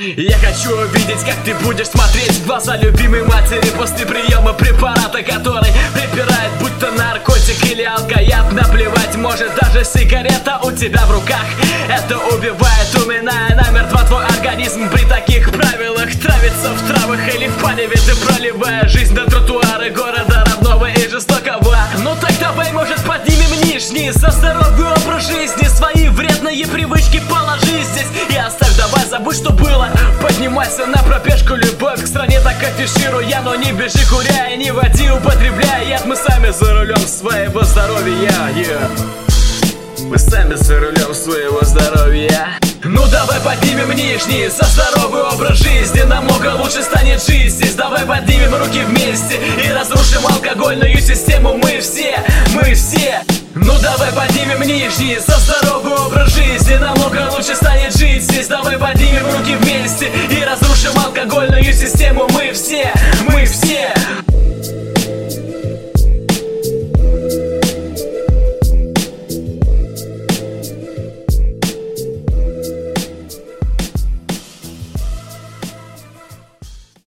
Я хочу увидеть, как ты будешь смотреть в глаза любимой матери после приема препарата, который припирает, будто наркотик или алкояд. Наплевать может даже сигарета у тебя в руках. Это убивает, уминая намертво твой организм. При таких правилах травится в травах или в палеве ты, проливая жизнь на тротуары города родного и жестокого. Ну так давай, может, поднимем нижний за здоровый образ жизни. Свои вредные привычки положи здесь и оставь, давай забудь, что было. Поднимайся на пробежку, любовь к стране так афишируя. Но не бежи куряя, не води, употребляя яд. Мы сами за рулем своего здоровья, мы сами за рулем своего здоровья. Ну давай поднимем нижний за здоровый образ жизни. Намного лучше станет жить здесь. Давай поднимем руки вместе и разрушим алкогольную систему. Мы все. Ну давай поднимем нижний за здоровый образ жизни. Намного лучше станет жить здесь. Давай поднимем руки вместе и разрушим алкогольную систему. Мы все.